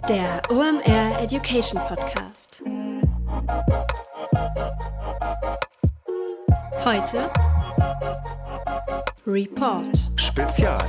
Der OMR Education Podcast. Heute Report Spezial.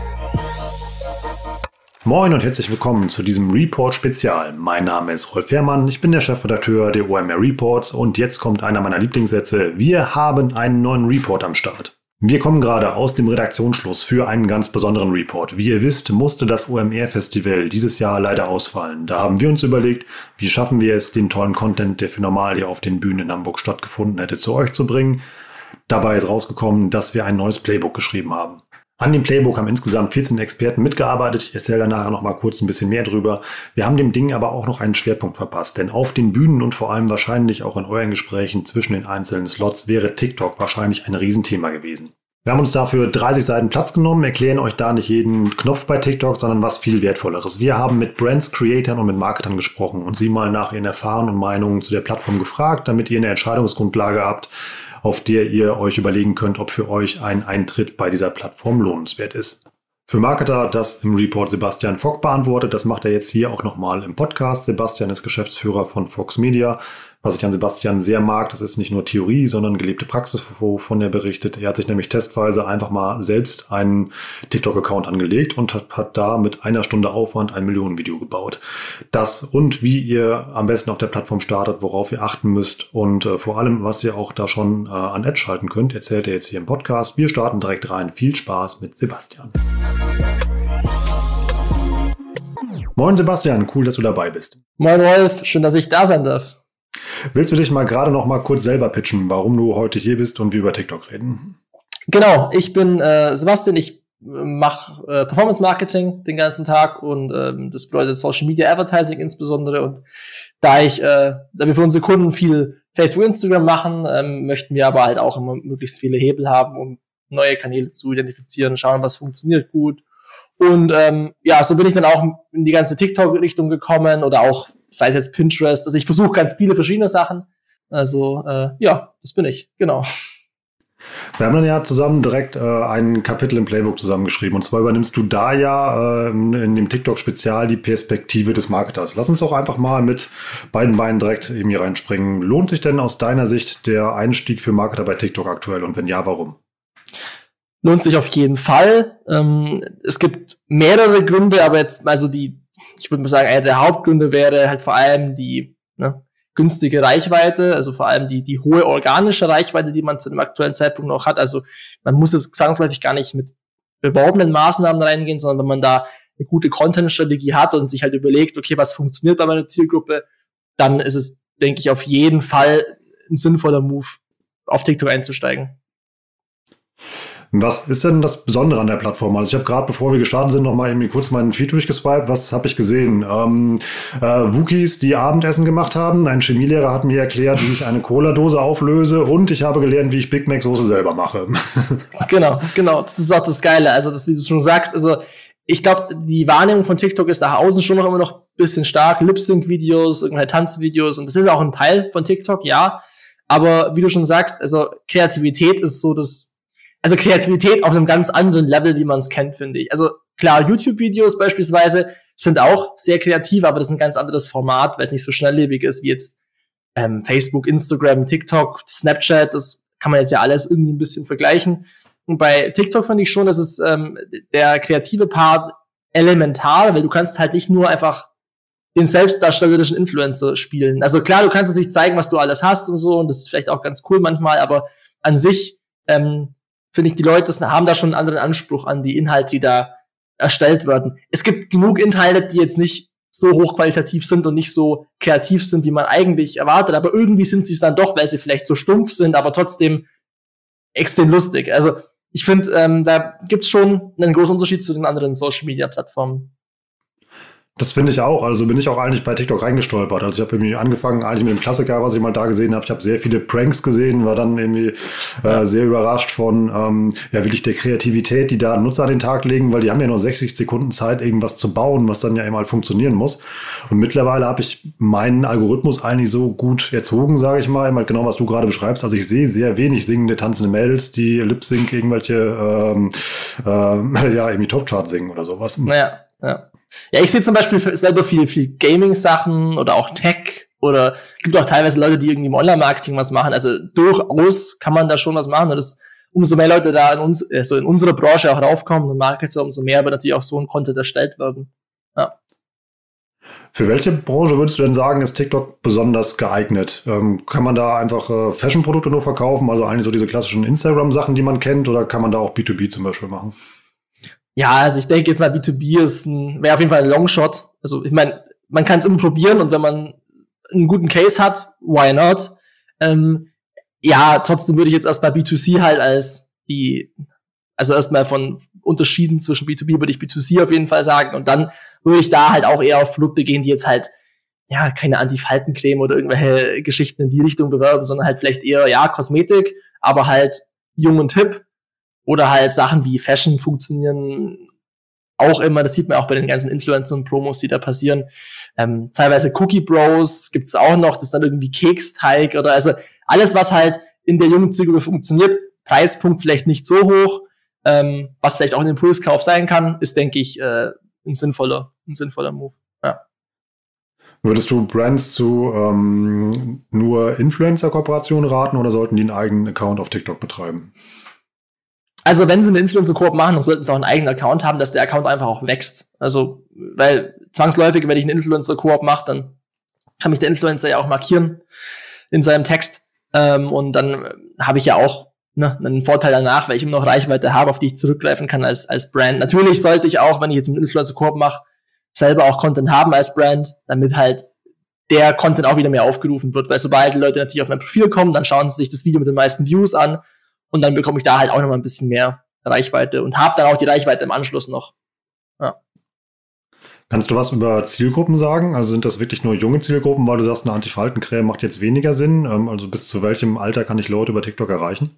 Moin und herzlich willkommen zu diesem Report Spezial. Mein Name ist Rolf Herrmann, ich bin der Chefredakteur der OMR Reports und jetzt kommt einer meiner Lieblingssätze. Wir haben einen neuen Report am Start. Wir kommen gerade aus dem Redaktionsschluss für einen ganz besonderen Report. Wie ihr wisst, musste das OMR-Festival dieses Jahr leider ausfallen. Da haben wir uns überlegt, wie schaffen wir es, den tollen Content, der für normal hier auf den Bühnen in Hamburg stattgefunden hätte, zu euch zu bringen. Dabei ist rausgekommen, dass wir ein neues Playbook geschrieben haben. An dem Playbook haben insgesamt 14 Experten mitgearbeitet. Ich erzähle da nachher noch mal kurz ein bisschen mehr drüber. Wir haben dem Ding aber auch noch einen Schwerpunkt verpasst. Denn auf den Bühnen und vor allem wahrscheinlich auch in euren Gesprächen zwischen den einzelnen Slots wäre TikTok wahrscheinlich ein Riesenthema gewesen. Wir haben uns dafür 30 Seiten Platz genommen, erklären euch da nicht jeden Knopf bei TikTok, sondern was viel Wertvolleres. Wir haben mit Brands, Creatern und mit Marketern gesprochen und sie mal nach ihren Erfahrungen und Meinungen zu der Plattform gefragt, damit ihr eine Entscheidungsgrundlage habt, auf der ihr euch überlegen könnt, ob für euch ein Eintritt bei dieser Plattform lohnenswert ist. Für Marketer das im Report Sebastian Vogt beantwortet. Das macht er jetzt hier auch nochmal im Podcast. Sebastian ist Geschäftsführer von Fox Media. Was ich an Sebastian sehr mag, das ist nicht nur Theorie, sondern gelebte Praxis, wovon er berichtet. Er hat sich nämlich testweise einfach mal selbst einen TikTok-Account angelegt und hat da mit einer Stunde Aufwand ein Millionenvideo gebaut. Das und wie ihr am besten auf der Plattform startet, worauf ihr achten müsst und vor allem, was ihr auch da schon an Ads schalten könnt, erzählt er jetzt hier im Podcast. Wir starten direkt rein. Viel Spaß mit Sebastian. Moin Sebastian, cool, dass du dabei bist. Moin Rolf, schön, dass ich da sein darf. Willst du dich mal gerade noch mal kurz selber pitchen, warum du heute hier bist und wir über TikTok reden? Genau, ich bin Sebastian, ich mache Performance Marketing den ganzen Tag und das bedeutet Social Media Advertising insbesondere. Und da wir für unsere Kunden viel Facebook, Instagram machen, möchten wir aber halt auch immer möglichst viele Hebel haben, um neue Kanäle zu identifizieren, schauen, was funktioniert gut. Und so bin ich dann auch in die ganze TikTok-Richtung gekommen oder auch sei es jetzt Pinterest. Also ich versuche ganz viele verschiedene Sachen. Also das bin ich, genau. Wir haben dann ja zusammen direkt ein Kapitel im Playbook zusammengeschrieben. Und zwar übernimmst du da ja in dem TikTok-Spezial die Perspektive des Marketers. Lass uns doch einfach mal mit beiden Beinen direkt eben hier reinspringen. Lohnt sich denn aus deiner Sicht der Einstieg für Marketer bei TikTok aktuell? Und wenn ja, warum? Lohnt sich auf jeden Fall. Es gibt mehrere Gründe, aber jetzt ich würde mal sagen, einer der Hauptgründe wäre halt vor allem die günstige Reichweite, also vor allem die hohe organische Reichweite, die man zu dem aktuellen Zeitpunkt noch hat. Also man muss jetzt zwangsläufig gar nicht mit beworbenen Maßnahmen reingehen, sondern wenn man da eine gute Content-Strategie hat und sich halt überlegt, okay, was funktioniert bei meiner Zielgruppe, dann ist es, denke ich, auf jeden Fall ein sinnvoller Move, auf TikTok einzusteigen. Was ist denn das Besondere an der Plattform? Also ich habe gerade, bevor wir gestartet sind, noch mal irgendwie kurz meinen Feed durchgeswiped. Was habe ich gesehen? Wookies, die Abendessen gemacht haben. Ein Chemielehrer hat mir erklärt, wie ich eine Cola-Dose auflöse. Und ich habe gelernt, wie ich Big Mac-Soße selber mache. Genau. Das ist auch das Geile. Also das, wie du schon sagst, also ich glaube, die Wahrnehmung von TikTok ist nach außen schon noch immer noch ein bisschen stark. Lip-Sync-Videos, irgendwelche Tanzvideos. Und das ist auch ein Teil von TikTok, ja. Aber wie du schon sagst, also Kreativität ist so Kreativität auf einem ganz anderen Level, wie man es kennt, finde ich. Also klar, YouTube-Videos beispielsweise sind auch sehr kreativ, aber das ist ein ganz anderes Format, weil es nicht so schnelllebig ist wie jetzt Facebook, Instagram, TikTok, Snapchat. Das kann man jetzt ja alles irgendwie ein bisschen vergleichen. Und bei TikTok finde ich schon, dass es der kreative Part elementar, weil du kannst halt nicht nur einfach den selbstdarstellerischen Influencer spielen. Also klar, du kannst natürlich zeigen, was du alles hast und so, und das ist vielleicht auch ganz cool manchmal, aber an sich finde ich, die Leute haben da schon einen anderen Anspruch an die Inhalte, die da erstellt werden. Es gibt genug Inhalte, die jetzt nicht so hochqualitativ sind und nicht so kreativ sind, wie man eigentlich erwartet, aber irgendwie sind sie es dann doch, weil sie vielleicht so stumpf sind, aber trotzdem extrem lustig. Also ich finde, da gibt's schon einen großen Unterschied zu den anderen Social-Media-Plattformen. Das finde ich auch. Also bin ich auch eigentlich bei TikTok reingestolpert. Also ich habe irgendwie angefangen eigentlich mit dem Klassiker, was ich mal da gesehen habe. Ich habe sehr viele Pranks gesehen, war dann irgendwie sehr überrascht von wirklich der Kreativität, die da Nutzer an den Tag legen, weil die haben ja nur 60 Sekunden Zeit, irgendwas zu bauen, was dann ja immer funktionieren muss. Und mittlerweile habe ich meinen Algorithmus eigentlich so gut erzogen, sage ich mal, halt genau, was du gerade beschreibst. Also ich sehe sehr wenig singende, tanzende Mädels, die Lip-Sync irgendwelche irgendwie Top-Chart singen oder sowas. Ja. Ja, ich sehe zum Beispiel selber viel Gaming-Sachen oder auch Tech oder gibt auch teilweise Leute, die irgendwie im Online-Marketing was machen. Also durchaus kann man da schon was machen. Und umso mehr Leute da in unserer Branche auch raufkommen und Marketer, umso mehr wird natürlich auch so ein Content erstellt werden. Ja. Für welche Branche würdest du denn sagen, ist TikTok besonders geeignet? Kann man da einfach Fashion-Produkte nur verkaufen, also eigentlich so diese klassischen Instagram-Sachen, die man kennt, oder kann man da auch B2B zum Beispiel machen? Ja, also ich denke jetzt mal, B2B wäre auf jeden Fall ein Longshot. Also ich meine, man kann es immer probieren und wenn man einen guten Case hat, why not? Ja, trotzdem würde ich jetzt erstmal B2C halt also erstmal von Unterschieden zwischen B2B würde ich B2C auf jeden Fall sagen und dann würde ich da halt auch eher auf Produkte gehen, die jetzt halt, ja, keine Antifaltencreme oder irgendwelche Geschichten in die Richtung bewerben, sondern halt vielleicht eher, ja, Kosmetik, aber halt jung und hip oder halt Sachen wie Fashion funktionieren auch immer, das sieht man auch bei den ganzen Influencer-Promos, die da passieren. Teilweise Cookie Bros gibt's auch noch, das ist dann irgendwie Keksteig oder also alles, was halt in der jungen Zielgruppe funktioniert, Preispunkt vielleicht nicht so hoch, was vielleicht auch ein Impulskauf sein kann, ist, denke ich, ein sinnvoller Move. Ja. Würdest du Brands zu nur Influencer-Kooperationen raten oder sollten die einen eigenen Account auf TikTok betreiben? Also wenn sie eine Influencer-Koop machen, dann sollten sie auch einen eigenen Account haben, dass der Account einfach auch wächst. Also, weil zwangsläufig, wenn ich eine Influencer-Koop mache, dann kann mich der Influencer ja auch markieren in seinem Text. Und dann habe ich ja auch einen Vorteil danach, weil ich immer noch Reichweite habe, auf die ich zurückgreifen kann als Brand. Natürlich sollte ich auch, wenn ich jetzt einen Influencer-Koop mache, selber auch Content haben als Brand, damit halt der Content auch wieder mehr aufgerufen wird. Weil sobald die Leute natürlich auf mein Profil kommen, dann schauen sie sich das Video mit den meisten Views an und dann bekomme ich da halt auch nochmal ein bisschen mehr Reichweite und habe dann auch die Reichweite im Anschluss noch. Ja. Kannst du was über Zielgruppen sagen? Also sind das wirklich nur junge Zielgruppen, weil du sagst, eine Antifaltencreme macht jetzt weniger Sinn? Also bis zu welchem Alter kann ich Leute über TikTok erreichen?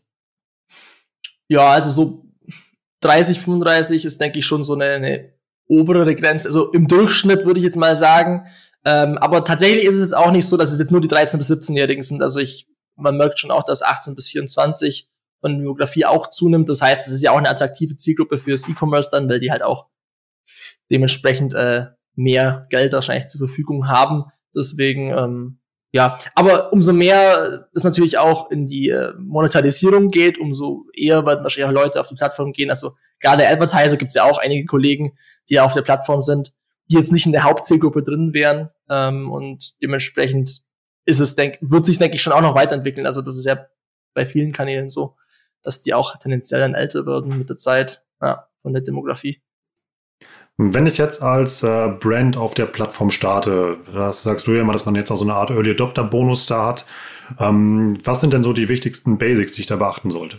Ja, also so 30, 35 ist, denke ich, schon so eine obere Grenze. Also im Durchschnitt würde ich jetzt mal sagen. Aber tatsächlich ist es jetzt auch nicht so, dass es jetzt nur die 13- bis 17-Jährigen sind. Also man merkt schon auch, dass 18 bis 24 von Demografie auch zunimmt. Das heißt, das ist ja auch eine attraktive Zielgruppe fürs E-Commerce dann, weil die halt auch dementsprechend mehr Geld wahrscheinlich zur Verfügung haben. Deswegen, ja, aber umso mehr das natürlich auch in die Monetarisierung geht, umso eher werden wahrscheinlich auch Leute auf die Plattform gehen. Also gerade Advertiser gibt es ja auch einige Kollegen, die ja auf der Plattform sind, die jetzt nicht in der Hauptzielgruppe drin wären. Und dementsprechend wird sich, denke ich, schon auch noch weiterentwickeln. Also das ist ja bei vielen Kanälen so, dass die auch tendenziell dann älter werden mit der Zeit, ja, von der Demografie. Wenn ich jetzt als Brand auf der Plattform starte, das sagst du ja immer, dass man jetzt auch so eine Art Early Adopter Bonus da hat. Was sind denn so die wichtigsten Basics, die ich da beachten sollte?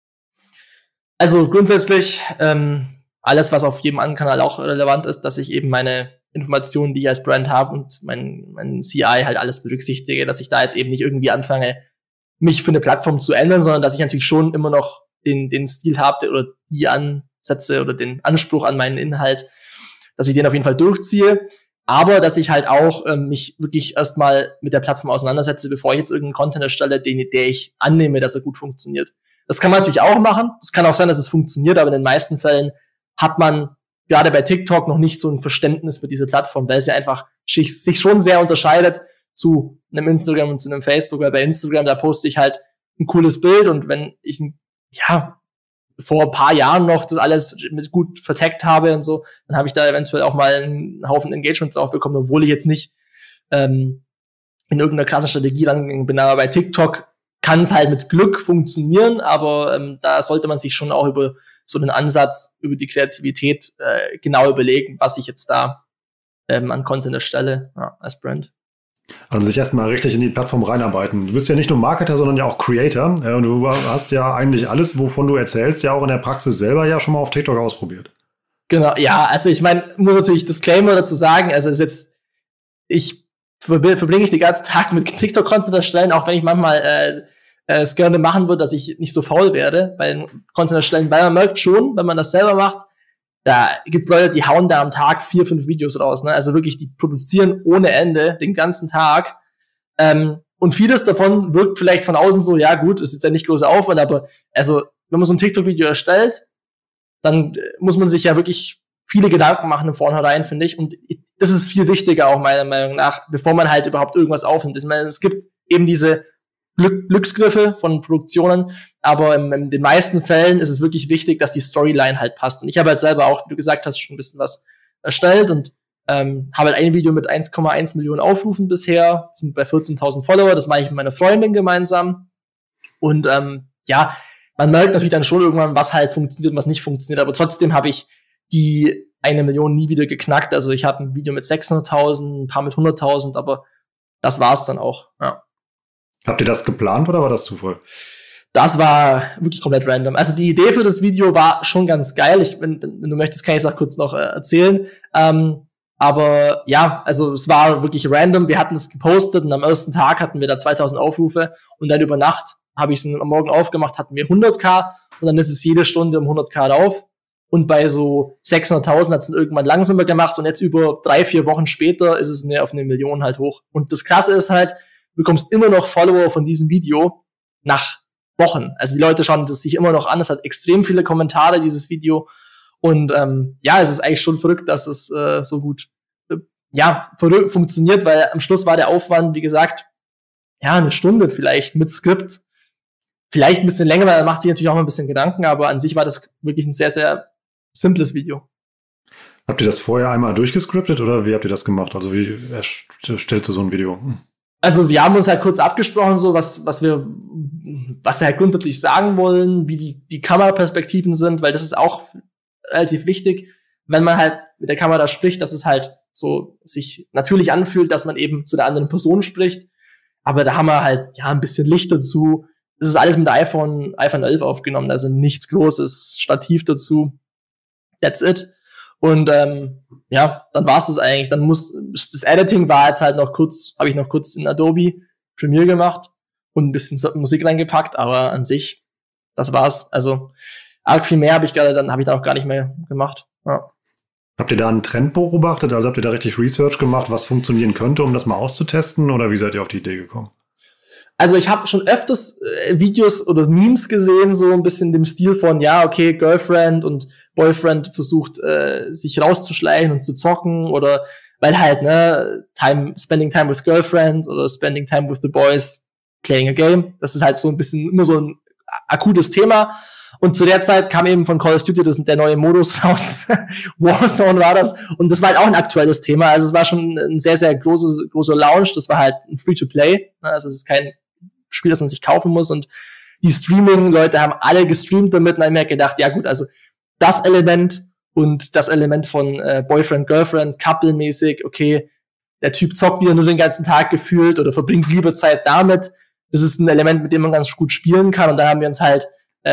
Also grundsätzlich alles, was auf jedem anderen Kanal auch relevant ist, dass ich eben meine Informationen, die ich als Brand habe und mein CI halt alles berücksichtige, dass ich da jetzt eben nicht irgendwie anfange, mich für eine Plattform zu ändern, sondern dass ich natürlich schon immer noch den Stil habe oder die Ansätze oder den Anspruch an meinen Inhalt, dass ich den auf jeden Fall durchziehe, aber dass ich halt auch mich wirklich erstmal mit der Plattform auseinandersetze, bevor ich jetzt irgendeinen Content erstelle, der ich annehme, dass er gut funktioniert. Das kann man natürlich auch machen. Es kann auch sein, dass es funktioniert, aber in den meisten Fällen hat man gerade bei TikTok noch nicht so ein Verständnis für diese Plattform, weil sie einfach sich schon sehr unterscheidet zu einem Instagram und zu einem Facebook, weil bei Instagram, da poste ich halt ein cooles Bild und wenn ich, ja, vor ein paar Jahren noch das alles mit gut vertaggt habe und so, dann habe ich da eventuell auch mal einen Haufen Engagement drauf bekommen, obwohl ich jetzt nicht in irgendeiner krassen Strategie rangegangen bin. Aber bei TikTok kann es halt mit Glück funktionieren, aber da sollte man sich schon auch über so einen Ansatz, über die Kreativität genau überlegen, was ich jetzt da an Content erstelle, ja, als Brand. Also sich erstmal richtig in die Plattform reinarbeiten. Du bist ja nicht nur Marketer, sondern ja auch Creator. Und du hast ja eigentlich alles, wovon du erzählst, ja auch in der Praxis selber ja schon mal auf TikTok ausprobiert. Genau, ja, also ich meine, muss natürlich Disclaimer dazu sagen, also ich verbringe ich den ganzen Tag mit TikTok-Content erstellen, auch wenn ich manchmal es gerne machen würde, dass ich nicht so faul werde bei Content erstellen, weil man merkt schon, wenn man das selber macht, da gibt es Leute, die hauen da am Tag 4, 5 Videos raus, ne? Also wirklich, die produzieren ohne Ende den ganzen Tag. Und vieles davon wirkt vielleicht von außen so, ja gut, ist jetzt ja nicht großer Aufwand, aber also wenn man so ein TikTok-Video erstellt, dann muss man sich ja wirklich viele Gedanken machen im Vornherein, finde ich. Und das ist viel wichtiger auch meiner Meinung nach, bevor man halt überhaupt irgendwas aufnimmt. Ich meine, es gibt eben diese Glücksgriffe von Produktionen, aber in den meisten Fällen ist es wirklich wichtig, dass die Storyline halt passt. Und ich habe halt selber auch, wie du gesagt hast, schon ein bisschen was erstellt und habe halt ein Video mit 1,1 Millionen Aufrufen bisher, sind bei 14.000 Follower, das mache ich mit meiner Freundin gemeinsam. Und ja, man merkt natürlich dann schon irgendwann, was halt funktioniert und was nicht funktioniert, aber trotzdem habe ich die 1 Million nie wieder geknackt. Also ich habe ein Video mit 600.000, ein paar mit 100.000, aber das war's dann auch, ja. Habt ihr das geplant oder war das Zufall? Das war wirklich komplett random. Also die Idee für das Video war schon ganz geil. Wenn du möchtest, kann ich es auch kurz noch erzählen. Aber ja, also es war wirklich random. Wir hatten es gepostet und am ersten Tag hatten wir da 2.000 Aufrufe und dann über Nacht habe ich es am Morgen aufgemacht, hatten wir 100.000 und dann ist es jede Stunde um 100.000 rauf. Und bei so 600.000 hat es dann irgendwann langsamer gemacht und jetzt über 3-4 Wochen später ist es auf 1 Million halt hoch. Und das Krasse ist halt, du bekommst immer noch Follower von diesem Video nach Wochen. Also die Leute schauen das sich immer noch an. Es hat extrem viele Kommentare, dieses Video. Und ja, es ist eigentlich schon verrückt, dass es so gut funktioniert, weil am Schluss war der Aufwand, wie gesagt, ja, 1 Stunde vielleicht mit Skript. Vielleicht ein bisschen länger, weil man macht sich natürlich auch mal ein bisschen Gedanken, aber an sich war das wirklich ein sehr, sehr simples Video. Habt ihr das vorher einmal durchgescriptet oder wie habt ihr das gemacht? Also wie erstellst du so ein Video? Also wir haben uns halt kurz abgesprochen, so was wir halt grundsätzlich sagen wollen, wie die Kameraperspektiven sind, weil das ist auch relativ wichtig, wenn man halt mit der Kamera spricht, dass es halt so sich natürlich anfühlt, dass man eben zu der anderen Person spricht. Aber da haben wir halt ja ein bisschen Licht dazu. Das ist alles mit der iPhone 11 aufgenommen, also nichts Großes, Stativ dazu. That's it. Und ja, dann war's das eigentlich. Dann das Editing war jetzt halt habe ich noch kurz in Adobe Premiere gemacht und ein bisschen Musik reingepackt, aber an sich, das war's. Also arg viel mehr habe ich da auch gar nicht mehr gemacht. Ja. Habt ihr da einen Trend beobachtet? Also habt ihr da richtig Research gemacht, was funktionieren könnte, um das mal auszutesten? Oder wie seid ihr auf die Idee gekommen? Also ich habe schon öfters Videos oder Memes gesehen, so ein bisschen dem Stil von, ja, okay, Girlfriend und Boyfriend versucht, sich rauszuschleichen und zu zocken oder weil halt, ne, spending time with girlfriend oder spending time with the boys, playing a game. Das ist halt so ein bisschen immer so ein akutes Thema. Und zu der Zeit kam eben von Call of Duty der neue Modus raus. Warzone war das. Und das war halt auch ein aktuelles Thema. Also es war schon ein sehr, sehr großer Launch. Das war halt ein Free-to-Play. Also es ist kein Spiel, das man sich kaufen muss. Und die Streaming-Leute haben alle gestreamt damit. Und dann habe ich mir gedacht, ja gut, also das Element und das Element von Boyfriend, Girlfriend, Couple-mäßig, okay, der Typ zockt wieder nur den ganzen Tag gefühlt oder verbringt lieber Zeit damit. Das ist ein Element, mit dem man ganz gut spielen kann. Und da haben wir uns halt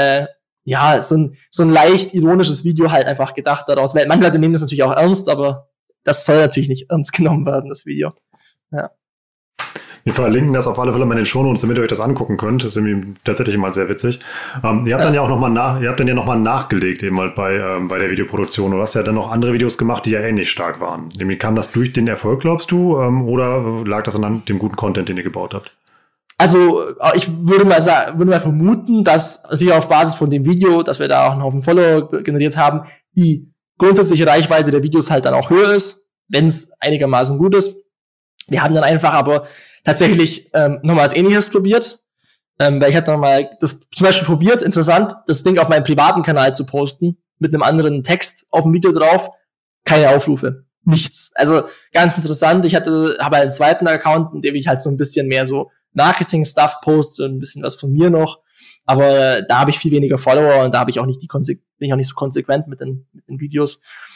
ja, so ein leicht ironisches Video halt einfach gedacht daraus. Weil manche Leute nehmen das natürlich auch ernst, aber das soll natürlich nicht ernst genommen werden, das Video. Ja. Wir verlinken das auf alle Fälle mal in den Shownotes, damit ihr euch das angucken könnt. Das ist irgendwie tatsächlich mal sehr witzig. Ihr habt dann ja auch nochmal nachgelegt, eben halt bei der Videoproduktion. Du hast ja dann noch andere Videos gemacht, die ja ähnlich stark waren. Irgendwie kam das durch den Erfolg, glaubst du? Oder lag das an dem guten Content, den ihr gebaut habt? Also, ich würde mal vermuten, dass natürlich auf Basis von dem Video, dass wir da auch einen Haufen Follower generiert haben, die grundsätzliche Reichweite der Videos halt dann auch höher ist, wenn es einigermaßen gut ist. Wir haben dann einfach aber tatsächlich nochmal was Ähnliches probiert, weil ich hatte nochmal das zum Beispiel probiert, interessant, das Ding auf meinem privaten Kanal zu posten, mit einem anderen Text auf dem Video drauf, keine Aufrufe, nichts. Also ganz interessant, ich habe halt einen zweiten Account, in dem ich halt so ein bisschen mehr so Marketing-Stuff poste, ein bisschen was von mir noch, aber da habe ich viel weniger Follower und da habe ich auch nicht bin ich auch nicht so konsequent mit den Videos.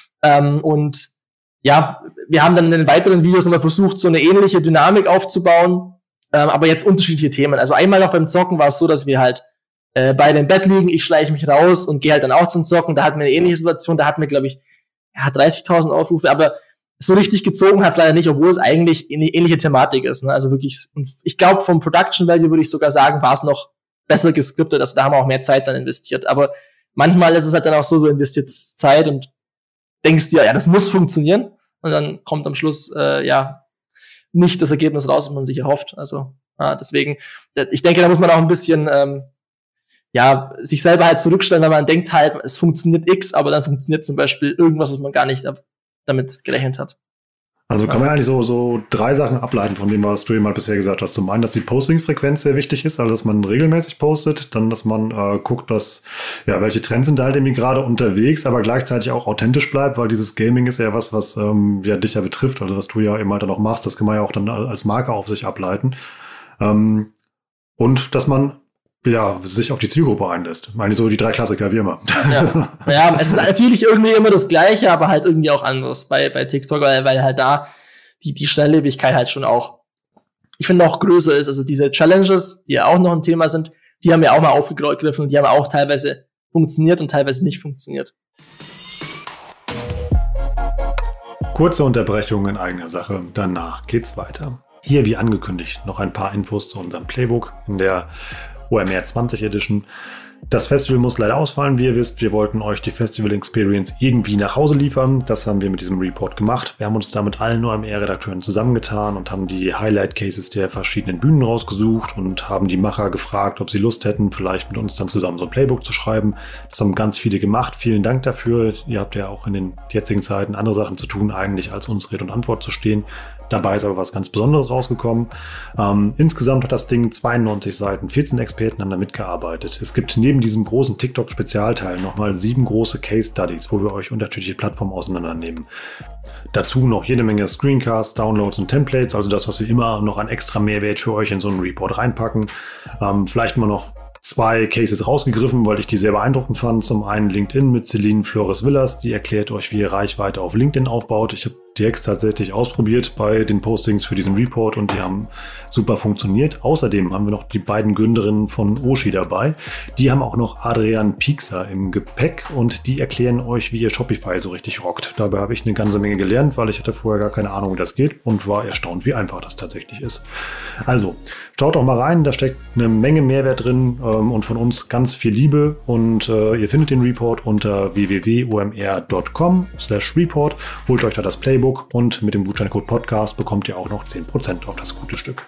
Und ja, wir haben dann in den weiteren Videos nochmal versucht, so eine ähnliche Dynamik aufzubauen, aber jetzt unterschiedliche Themen. Also einmal noch beim Zocken war es so, dass wir halt beide im Bett liegen, ich schleiche mich raus und gehe halt dann auch zum Zocken. Da hatten wir eine ähnliche Situation, da hatten wir, glaube ich, 30.000 Aufrufe, aber so richtig gezogen hat es leider nicht, obwohl es eigentlich eine ähnliche Thematik ist. Ne? Also wirklich, ich glaube, vom Production Value würde ich sogar sagen, war es noch besser geskriptet. Also da haben wir auch mehr Zeit dann investiert. Aber manchmal ist es halt dann auch so, du investierst Zeit und denkst dir, ja, das muss funktionieren. Und dann kommt am Schluss, nicht das Ergebnis raus, was man sich erhofft. Also, deswegen, ich denke, da muss man auch ein bisschen, sich selber halt zurückstellen, weil man denkt halt, es funktioniert X, aber dann funktioniert zum Beispiel irgendwas, was man gar nicht damit gerechnet hat. Also kann man eigentlich so 3 Sachen ableiten von dem, was du eben halt bisher gesagt hast. Zum einen, dass die Posting-Frequenz sehr wichtig ist, also dass man regelmäßig postet, dann, dass man guckt, dass, welche Trends sind da halt irgendwie gerade unterwegs, aber gleichzeitig auch authentisch bleibt, weil dieses Gaming ist ja was dich ja betrifft, also was du ja eben halt dann auch machst, das kann man ja auch dann als Marke auf sich ableiten. Und dass man sich auf die Zielgruppe einlässt. Ich meine, so die 3 Klassiker, wie immer. Ja, es ist natürlich irgendwie immer das Gleiche, aber halt irgendwie auch anderes bei TikTok, weil halt da die Schnelllebigkeit halt schon auch, ich finde, auch größer ist. Also diese Challenges, die ja auch noch ein Thema sind, die haben ja auch mal aufgegriffen und die haben auch teilweise funktioniert und teilweise nicht funktioniert. Kurze Unterbrechung in eigener Sache, danach geht's weiter. Hier, wie angekündigt, noch ein paar Infos zu unserem Playbook in der OMR 20 Edition. Das Festival muss leider ausfallen, wie ihr wisst. Wir wollten euch die Festival Experience irgendwie nach Hause liefern. Das haben wir mit diesem Report gemacht. Wir haben uns da mit allen OMR-Redakteuren zusammengetan und haben die Highlight-Cases der verschiedenen Bühnen rausgesucht und haben die Macher gefragt, ob sie Lust hätten, vielleicht mit uns dann zusammen so ein Playbook zu schreiben. Das haben ganz viele gemacht. Vielen Dank dafür. Ihr habt ja auch in den jetzigen Zeiten andere Sachen zu tun, eigentlich als uns Rede und Antwort zu stehen. Dabei ist aber was ganz Besonderes rausgekommen. Insgesamt hat das Ding 92 Seiten, 14 Experten haben da mitgearbeitet. Es gibt neben diesem großen TikTok-Spezialteil nochmal 7 große Case-Studies, wo wir euch unterschiedliche Plattformen auseinandernehmen. Dazu noch jede Menge Screencasts, Downloads und Templates, also das, was wir immer noch an extra Mehrwert für euch in so einen Report reinpacken. Vielleicht mal noch 2 Cases rausgegriffen, weil ich die sehr beeindruckend fand. Zum einen LinkedIn mit Celine Flores-Villas, die erklärt euch, wie ihr Reichweite auf LinkedIn aufbaut. Ich habe die Hacks tatsächlich ausprobiert bei den Postings für diesen Report und die haben super funktioniert. Außerdem haben wir noch die beiden Gründerinnen von Oshi dabei. Die haben auch noch Adrian Piekser im Gepäck und die erklären euch, wie ihr Shopify so richtig rockt. Dabei habe ich eine ganze Menge gelernt, weil ich hatte vorher gar keine Ahnung, wie das geht und war erstaunt, wie einfach das tatsächlich ist. Also, schaut doch mal rein, da steckt eine Menge Mehrwert drin und von uns ganz viel Liebe und ihr findet den Report unter www.omr.com/report. Holt euch da das Playbook und mit dem Gutscheincode Podcast bekommt ihr auch noch 10% auf das gute Stück.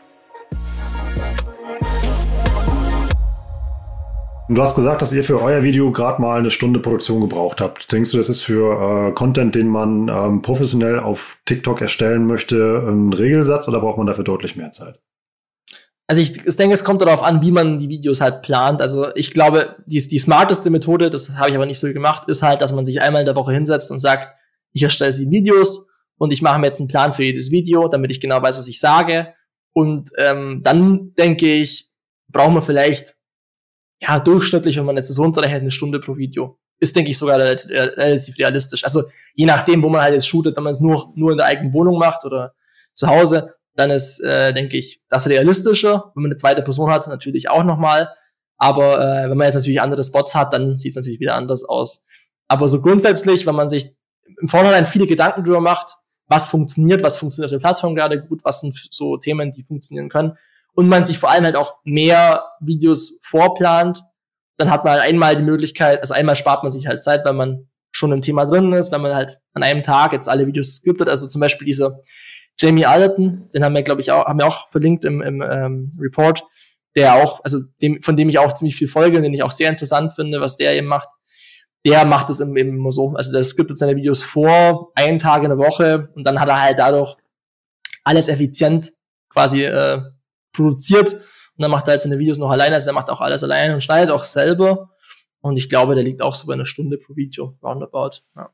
Du hast gesagt, dass ihr für euer Video gerade mal eine Stunde Produktion gebraucht habt. Denkst du, das ist für Content, den man professionell auf TikTok erstellen möchte, ein Regelsatz oder braucht man dafür deutlich mehr Zeit? Also ich denke, es kommt darauf an, wie man die Videos halt plant. Also ich glaube, die smarteste Methode, das habe ich aber nicht so gemacht, ist halt, dass man sich einmal in der Woche hinsetzt und sagt, ich erstelle 7 Videos und ich mache mir jetzt einen Plan für jedes Video, damit ich genau weiß, was ich sage. Und dann denke ich, braucht man vielleicht durchschnittlich, wenn man jetzt das runterrechnet, 1 Stunde pro Video. Ist, denke ich, sogar relativ realistisch. Also je nachdem, wo man halt jetzt shootet, wenn man es nur in der eigenen Wohnung macht oder zu Hause, dann ist, denke ich, das realistischer. Wenn man eine zweite Person hat, natürlich auch nochmal. Aber wenn man jetzt natürlich andere Spots hat, dann sieht es natürlich wieder anders aus. Aber so grundsätzlich, wenn man sich im Vorhinein viele Gedanken drüber macht, was funktioniert auf der Plattform gerade gut, was sind so Themen, die funktionieren können, und man sich vor allem halt auch mehr Videos vorplant, dann hat man halt einmal die Möglichkeit, also einmal spart man sich halt Zeit, weil man schon im Thema drin ist, wenn man halt an einem Tag jetzt alle Videos skriptet, also zum Beispiel dieser Jamie Allerton, den haben wir auch verlinkt im Report, der auch, also von dem ich auch ziemlich viel folge, den ich auch sehr interessant finde, was der eben macht. Der macht das eben immer so, also der skriptet seine Videos vor, 1 Tag in der Woche, und dann hat er halt dadurch alles effizient quasi produziert, und dann macht er halt seine Videos noch alleine, also der macht auch alles alleine und schneidet auch selber, und ich glaube, der liegt auch so bei 1 Stunde pro Video, roundabout, ja.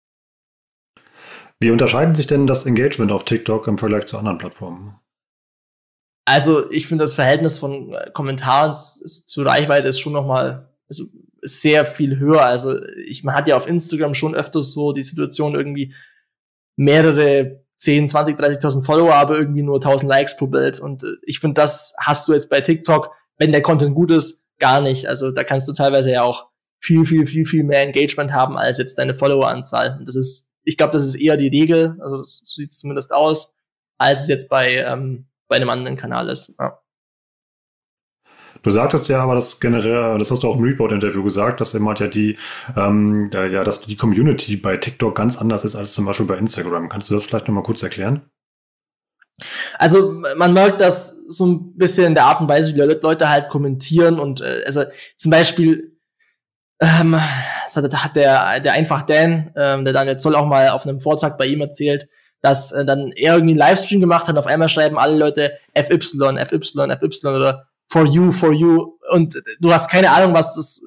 Wie unterscheidet sich denn das Engagement auf TikTok im Vergleich zu anderen Plattformen? Also ich finde, das Verhältnis von Kommentaren zu Reichweite ist schon nochmal sehr viel höher. Also man hat ja auf Instagram schon öfters so die Situation, irgendwie mehrere 10, 20, 30.000 Follower, aber irgendwie nur 1.000 Likes pro Bild. Und ich finde, das hast du jetzt bei TikTok, wenn der Content gut ist, gar nicht. Also da kannst du teilweise ja auch viel mehr Engagement haben als jetzt deine Followeranzahl. Und ich glaube, das ist eher die Regel, also so sieht es zumindest aus, als es jetzt bei einem anderen Kanal ist. Ja. Du sagtest ja aber, das generell, das hast du auch im Report-Interview gesagt, dass immer dass die Community bei TikTok ganz anders ist als zum Beispiel bei Instagram. Kannst du das vielleicht nochmal kurz erklären? Also man merkt das so ein bisschen in der Art und Weise, wie die Leute halt kommentieren und also zum Beispiel das hat der einfach Dan, der Daniel Zoll auch mal auf einem Vortrag bei ihm erzählt, dass dann er irgendwie einen Livestream gemacht hat und auf einmal schreiben alle Leute FY, FY, FY oder for you und du hast keine Ahnung, was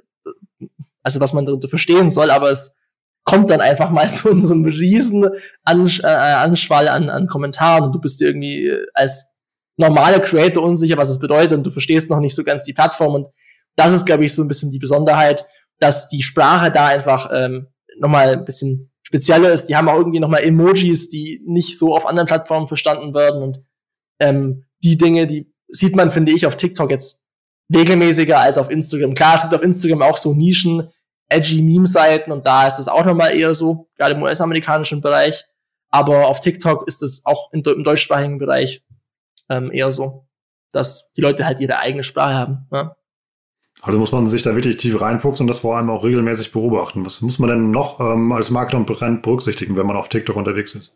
man darunter verstehen soll, aber es kommt dann einfach mal so in so einem riesen Anschwall an Kommentaren und du bist dir irgendwie als normaler Creator unsicher, was es bedeutet und du verstehst noch nicht so ganz die Plattform und das ist, glaube ich, so ein bisschen die Besonderheit, dass die Sprache da einfach nochmal ein bisschen spezieller ist. Die haben auch irgendwie nochmal Emojis, die nicht so auf anderen Plattformen verstanden werden und die Dinge, die sieht man, finde ich, auf TikTok jetzt regelmäßiger als auf Instagram. Klar, es gibt auf Instagram auch so Nischen, edgy Meme-Seiten und da ist es auch nochmal eher so, gerade im US-amerikanischen Bereich. Aber auf TikTok ist es auch im deutschsprachigen Bereich eher so, dass die Leute halt ihre eigene Sprache haben. Ja? Also muss man sich da wirklich tief reinfuchsen und das vor allem auch regelmäßig beobachten. Was muss man denn noch als Marketer und Brand berücksichtigen, wenn man auf TikTok unterwegs ist?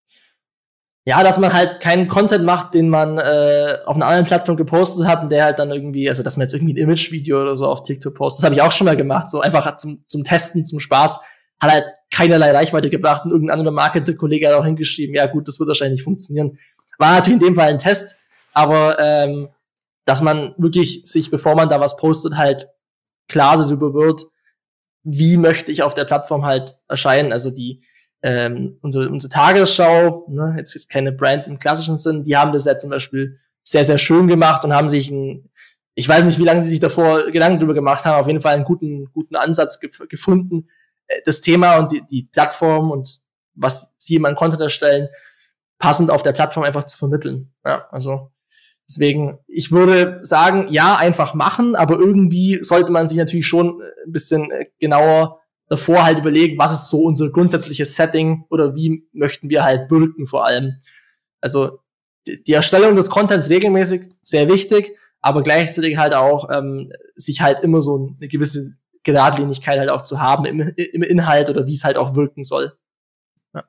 Ja, dass man halt keinen Content macht, den man auf einer anderen Plattform gepostet hat und der halt dann irgendwie, also dass man jetzt irgendwie ein Image-Video oder so auf TikTok postet. Das habe ich auch schon mal gemacht, so einfach zum Testen, zum Spaß. Hat halt keinerlei Reichweite gebracht und irgendein anderer Marketing-Kollege hat auch hingeschrieben, ja gut, das wird wahrscheinlich nicht funktionieren. War natürlich in dem Fall ein Test, aber dass man wirklich sich, bevor man da was postet, halt klar darüber wird, wie möchte ich auf der Plattform halt erscheinen. Also die unsere Tagesschau, ne, jetzt ist keine Brand im klassischen Sinn, die haben das jetzt zum Beispiel sehr, sehr schön gemacht und haben sich ich weiß nicht, wie lange sie sich davor Gedanken darüber gemacht haben, auf jeden Fall einen guten Ansatz gefunden, das Thema und die Plattform und was sie immer an Content erstellen, passend auf der Plattform einfach zu vermitteln. Ja, also deswegen, ich würde sagen, ja, einfach machen, aber irgendwie sollte man sich natürlich schon ein bisschen genauer davor halt überlegen, was ist so unser grundsätzliches Setting oder wie möchten wir halt wirken vor allem. Also die Erstellung des Contents regelmäßig, sehr wichtig, aber gleichzeitig halt auch sich halt immer so eine gewisse Geradlinigkeit halt auch zu haben im Inhalt oder wie es halt auch wirken soll. Ja.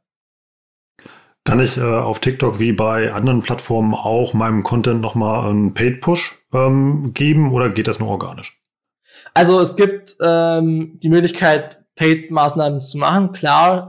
Kann ich auf TikTok wie bei anderen Plattformen auch meinem Content nochmal einen Paid-Push geben oder geht das nur organisch? Also es gibt die Möglichkeit, Paid-Maßnahmen zu machen, klar,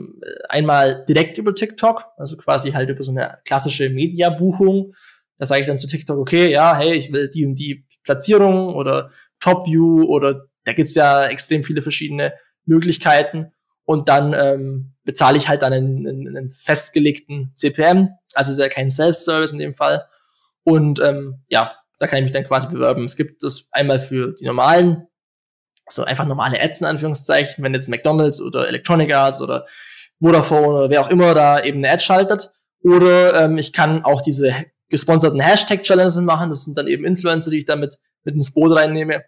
einmal direkt über TikTok, also quasi halt über so eine klassische Media-Buchung. Da sage ich dann zu TikTok, okay, ja, hey, ich will die und die Platzierung oder Top-View oder da gibt's ja extrem viele verschiedene Möglichkeiten und dann bezahle ich halt dann einen festgelegten CPM, also ist ja kein Self-Service in dem Fall und ja, da kann ich mich dann quasi bewerben. Es gibt das einmal für die normalen, so einfach normale Ads in Anführungszeichen, wenn jetzt McDonald's oder Electronic Arts oder Vodafone oder wer auch immer da eben eine Ad schaltet. Oder ich kann auch diese gesponserten Hashtag-Challenges machen. Das sind dann eben Influencer, die ich damit mit ins Boot reinnehme.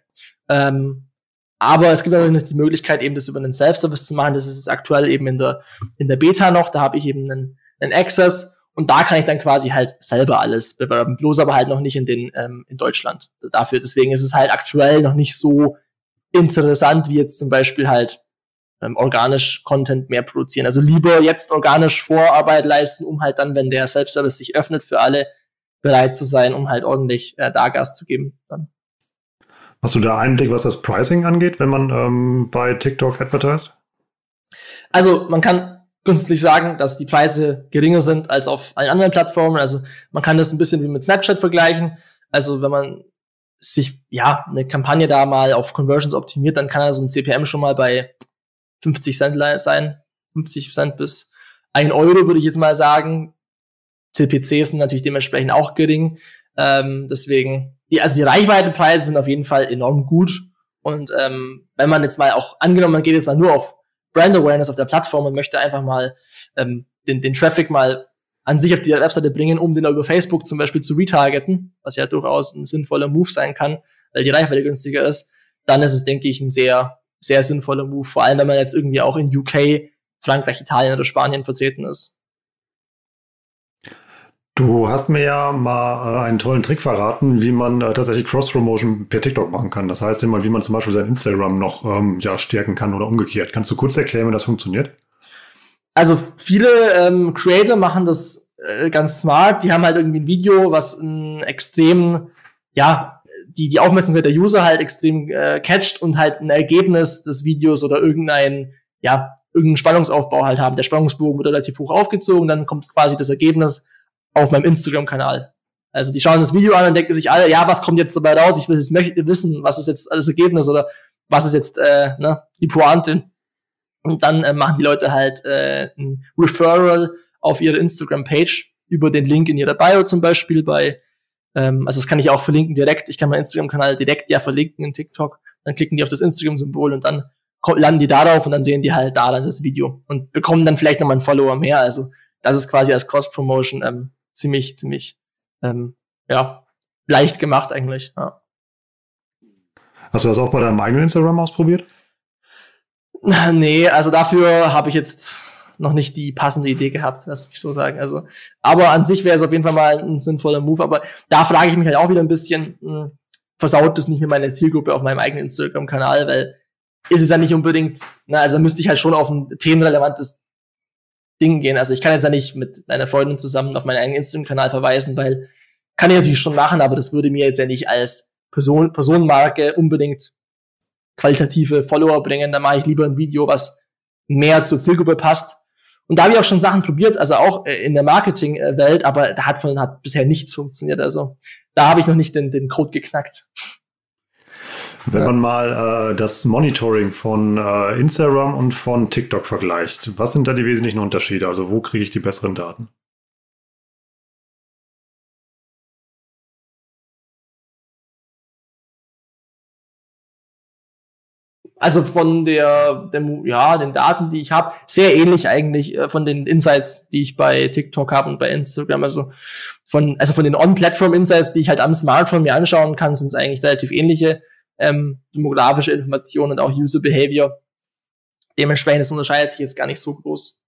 Aber es gibt auch noch die Möglichkeit, eben das über einen Self-Service zu machen. Das ist jetzt aktuell eben in der Beta noch. Da habe ich eben einen Access. Und da kann ich dann quasi halt selber alles bewerben. Bloß aber halt noch nicht in Deutschland. Deswegen ist es halt aktuell noch nicht so interessant, wie jetzt zum Beispiel halt organisch Content mehr produzieren. Also lieber jetzt organisch Vorarbeit leisten, um halt dann, wenn der Self-Service sich öffnet, für alle bereit zu sein, um halt ordentlich Gas zu geben. Dann. Hast du da Einblick, was das Pricing angeht, wenn man bei TikTok advertised? Also man kann grundsätzlich sagen, dass die Preise geringer sind als auf allen anderen Plattformen. Also man kann das ein bisschen wie mit Snapchat vergleichen. Also wenn man sich, ja, eine Kampagne da mal auf Conversions optimiert, dann kann also ein CPM schon mal bei 50 Cent sein. 50 Cent bis 1 Euro, würde ich jetzt mal sagen. CPCs sind natürlich dementsprechend auch gering. Deswegen, die Reichweitenpreise sind auf jeden Fall enorm gut. Und wenn man jetzt mal auch, angenommen, man geht jetzt mal nur auf Brand Awareness auf der Plattform und möchte einfach mal den Traffic mal an sich auf die Webseite bringen, um den über Facebook zum Beispiel zu retargeten, was ja durchaus ein sinnvoller Move sein kann, weil die Reichweite günstiger ist, dann ist es, denke ich, ein sehr, sehr sinnvoller Move, vor allem wenn man jetzt irgendwie auch in UK, Frankreich, Italien oder Spanien vertreten ist. Du hast mir ja mal einen tollen Trick verraten, wie man tatsächlich Cross-Promotion per TikTok machen kann. Das heißt immer, wie man zum Beispiel sein Instagram noch stärken kann oder umgekehrt. Kannst du kurz erklären, wie das funktioniert? Also viele Creator machen das ganz smart. Die haben halt irgendwie ein Video, was ein extrem, die Aufmerksamkeit der User halt extrem catcht und halt ein Ergebnis des Videos oder irgendeinen Spannungsaufbau halt haben. Der Spannungsbogen wird relativ hoch aufgezogen, dann kommt quasi das Ergebnis auf meinem Instagram-Kanal. Also die schauen das Video an und denken sich alle, was kommt jetzt dabei raus? Ich will jetzt wissen, was ist jetzt das Ergebnis oder was ist jetzt die Pointe. Und dann machen die Leute halt ein Referral auf ihre Instagram-Page über den Link in ihrer Bio zum Beispiel also das kann ich auch verlinken direkt. Ich kann meinen Instagram-Kanal direkt verlinken in TikTok. Dann klicken die auf das Instagram-Symbol und dann landen die darauf und dann sehen die halt da dann das Video und bekommen dann vielleicht nochmal einen Follower mehr. Also das ist quasi als Cross-Promotion ziemlich leicht gemacht eigentlich. Ja. Hast du das auch bei deinem eigenen Instagram ausprobiert? Nee, also dafür habe ich jetzt noch nicht die passende Idee gehabt, lass mich so sagen. Also, aber an sich wäre es auf jeden Fall mal ein sinnvoller Move. Aber da frage ich mich halt auch wieder ein bisschen, versaut das nicht mehr meine Zielgruppe auf meinem eigenen Instagram-Kanal, weil ist jetzt ja nicht unbedingt, also müsste ich halt schon auf ein themenrelevantes Ding gehen. Also ich kann jetzt ja nicht mit einer Freundin zusammen auf meinen eigenen Instagram-Kanal verweisen, weil kann ich natürlich schon machen, aber das würde mir jetzt ja nicht als Personenmarke unbedingt qualitative Follower bringen. Da mache ich lieber ein Video, was mehr zur Zielgruppe passt. Und da habe ich auch schon Sachen probiert, also auch in der Marketing-Welt, aber da hat bisher nichts funktioniert. Also da habe ich noch nicht den Code geknackt. Wenn man mal das Monitoring von Instagram und von TikTok vergleicht, was sind da die wesentlichen Unterschiede? Also wo kriege ich die besseren Daten? Also von den Daten, die ich habe, sehr ähnlich eigentlich von den Insights, die ich bei TikTok habe und bei Instagram. Also von den On-Platform-Insights, die ich halt am Smartphone mir anschauen kann, sind es eigentlich relativ ähnliche demografische Informationen und auch User Behavior. Dementsprechend, es unterscheidet sich jetzt gar nicht so groß.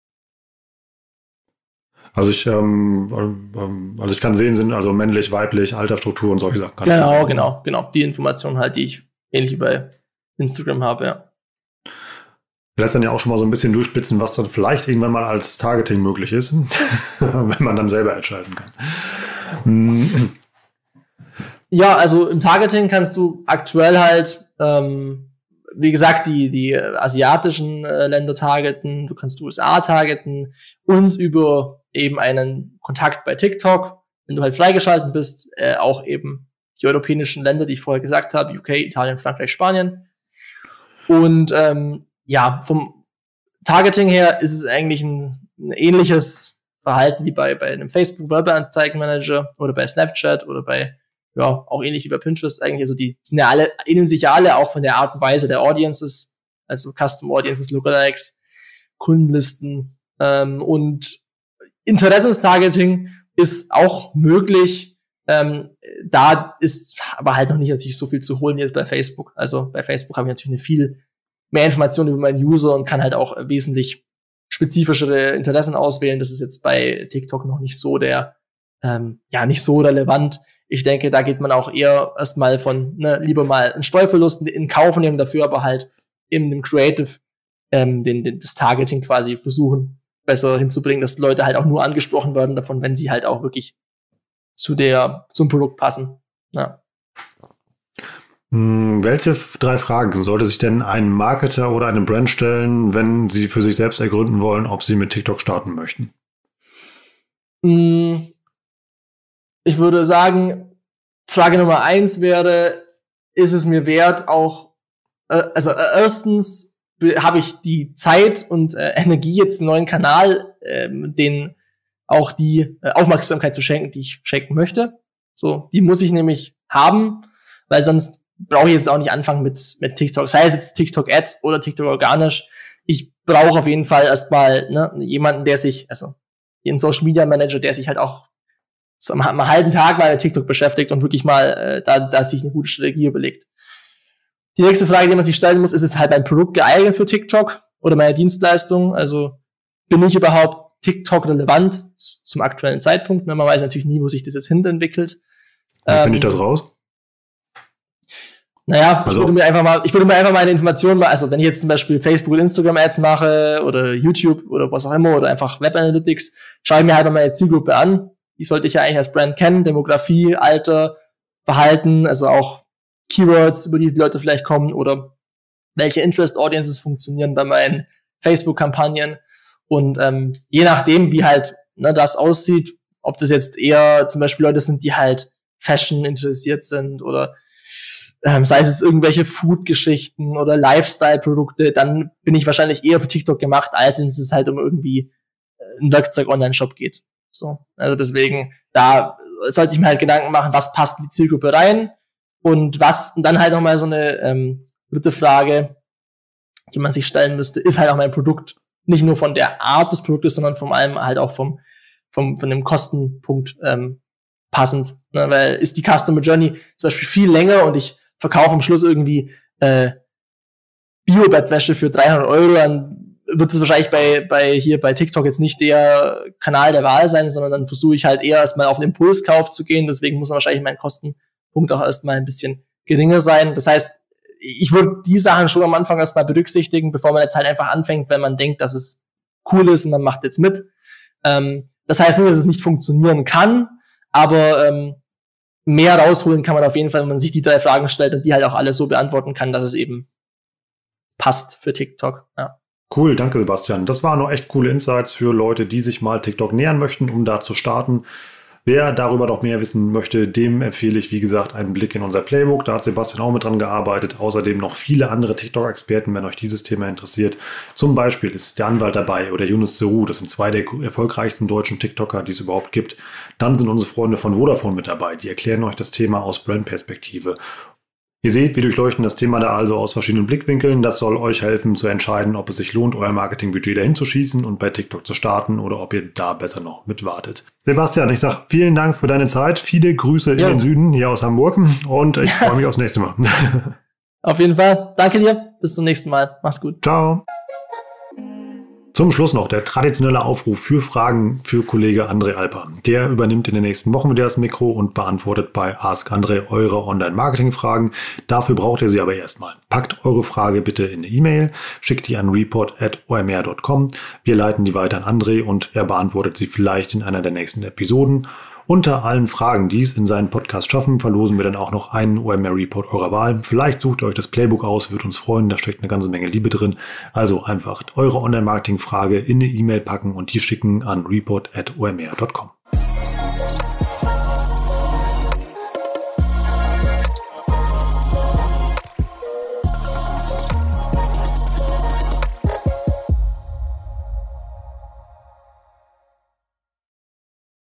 Also ich kann sehen, sind also männlich, weiblich, Altersstruktur und solche Sachen. Genau. Die Informationen halt, die ich ähnlich wie bei Instagram habe, ja. Lässt dann ja auch schon mal so ein bisschen durchblitzen, was dann vielleicht irgendwann mal als Targeting möglich ist, wenn man dann selber entscheiden kann. Ja, also im Targeting kannst du aktuell halt, wie gesagt, die asiatischen Länder targeten, du kannst USA targeten und über eben einen Kontakt bei TikTok, wenn du halt freigeschalten bist, auch eben die europäischen Länder, die ich vorher gesagt habe, UK, Italien, Frankreich, Spanien. Und vom Targeting her ist es eigentlich ein ähnliches Verhalten wie bei einem Facebook-Werbeanzeigenmanager oder bei Snapchat oder bei, auch ähnlich wie bei Pinterest eigentlich. Also die sind ja alle, ähneln sich ja alle auch von der Art und Weise der Audiences, also Custom Audiences, Lookalikes, Kundenlisten und Interessenstargeting ist auch möglich. Da ist aber halt noch nicht natürlich so viel zu holen wie jetzt bei Facebook. Also bei Facebook habe ich natürlich eine viel mehr Informationen über meinen User und kann halt auch wesentlich spezifischere Interessen auswählen. Das ist jetzt bei TikTok noch nicht so nicht so relevant. Ich denke, da geht man auch eher erstmal von lieber mal einen Steuerverlust in Kauf nehmen, dafür aber halt in dem Creative das Targeting quasi versuchen besser hinzubringen, dass Leute halt auch nur angesprochen werden davon, wenn sie halt auch wirklich zum Produkt passen. Ja. Welche 3 Fragen sollte sich denn ein Marketer oder eine Brand stellen, wenn sie für sich selbst ergründen wollen, ob sie mit TikTok starten möchten? Ich würde sagen, Frage Nummer 1 wäre, ist es mir wert, auch, erstens habe ich die Zeit und Energie, jetzt einen neuen Kanal, den auch die Aufmerksamkeit zu schenken, die ich schenken möchte. So, die muss ich nämlich haben, weil sonst brauche ich jetzt auch nicht anfangen mit TikTok. Sei es jetzt TikTok Ads oder TikTok organisch. Ich brauche auf jeden Fall erstmal jemanden, einen Social Media Manager, der sich halt auch so am halben Tag mal mit TikTok beschäftigt und wirklich mal da sich eine gute Strategie überlegt. Die nächste Frage, die man sich stellen muss, ist es halt mein Produkt geeignet für TikTok oder meine Dienstleistung? Also bin ich überhaupt TikTok relevant zum aktuellen Zeitpunkt? Man weiß natürlich nie, wo sich das jetzt hinentwickelt. Wie finde ich das raus? Naja, Also, ich würde mir einfach mal eine Information machen, also wenn ich jetzt zum Beispiel Facebook und Instagram Ads mache oder YouTube oder was auch immer oder einfach Web Analytics, schaue ich mir halt mal meine Zielgruppe an. Die sollte ich ja eigentlich als Brand kennen, Demografie, Alter, Verhalten, also auch Keywords, über die Leute vielleicht kommen oder welche Interest Audiences funktionieren bei meinen Facebook-Kampagnen und je nachdem, wie halt das aussieht, ob das jetzt eher zum Beispiel Leute sind, die halt Fashion interessiert sind oder sei es jetzt irgendwelche Food-Geschichten oder Lifestyle-Produkte, dann bin ich wahrscheinlich eher für TikTok gemacht, als wenn es halt um irgendwie ein Werkzeug-Online-Shop geht. So, also deswegen, da sollte ich mir halt Gedanken machen, was passt in die Zielgruppe rein und dann halt nochmal so eine dritte Frage, die man sich stellen müsste, ist halt auch mein Produkt nicht nur von der Art des Produktes, sondern vor allem halt auch von dem Kostenpunkt passend. Ne? Weil ist die Customer Journey zum Beispiel viel länger und ich verkaufe am Schluss irgendwie Bio-Bettwäsche für 300 €, dann wird es wahrscheinlich bei TikTok jetzt nicht der Kanal der Wahl sein, sondern dann versuche ich halt eher erstmal auf den Impulskauf zu gehen. Deswegen muss wahrscheinlich mein Kostenpunkt auch erstmal ein bisschen geringer sein. Das heißt, ich würde die Sachen schon am Anfang erstmal berücksichtigen, bevor man jetzt halt einfach anfängt, wenn man denkt, dass es cool ist und man macht jetzt mit. Das heißt nicht, dass es nicht funktionieren kann, aber mehr rausholen kann man auf jeden Fall, wenn man sich die 3 Fragen stellt und die halt auch alle so beantworten kann, dass es eben passt für TikTok. Ja. Cool, danke Sebastian. Das waren noch echt coole Insights für Leute, die sich mal TikTok nähern möchten, um da zu starten. Wer darüber noch mehr wissen möchte, dem empfehle ich, wie gesagt, einen Blick in unser Playbook. Da hat Sebastian auch mit dran gearbeitet. Außerdem noch viele andere TikTok-Experten, wenn euch dieses Thema interessiert. Zum Beispiel ist der Anwalt dabei oder Yunus Zeru. Das sind 2 der erfolgreichsten deutschen TikToker, die es überhaupt gibt. Dann sind unsere Freunde von Vodafone mit dabei. Die erklären euch das Thema aus Brandperspektive. Ihr seht, wir durchleuchten das Thema da also aus verschiedenen Blickwinkeln. Das soll euch helfen zu entscheiden, ob es sich lohnt, euer Marketingbudget dahin zu schießen und bei TikTok zu starten oder ob ihr da besser noch mit wartet. Sebastian, ich sage vielen Dank für deine Zeit. Viele Grüße in den Süden hier aus Hamburg und ich freue mich aufs nächste Mal. Auf jeden Fall. Danke dir. Bis zum nächsten Mal. Mach's gut. Ciao. Zum Schluss noch der traditionelle Aufruf für Fragen für Kollege André Alper. Der übernimmt in den nächsten Wochen wieder das Mikro und beantwortet bei Ask André eure Online-Marketing-Fragen. Dafür braucht ihr sie aber erstmal. Packt eure Frage bitte in eine E-Mail, schickt die an report@omr.com. Wir leiten die weiter an André und er beantwortet sie vielleicht in einer der nächsten Episoden. Unter allen Fragen, die es in seinen Podcast schaffen, verlosen wir dann auch noch einen OMR-Report eurer Wahl. Vielleicht sucht ihr euch das Playbook aus, würde uns freuen, da steckt eine ganze Menge Liebe drin. Also einfach eure Online-Marketing-Frage in eine E-Mail packen und die schicken an report@omr.com.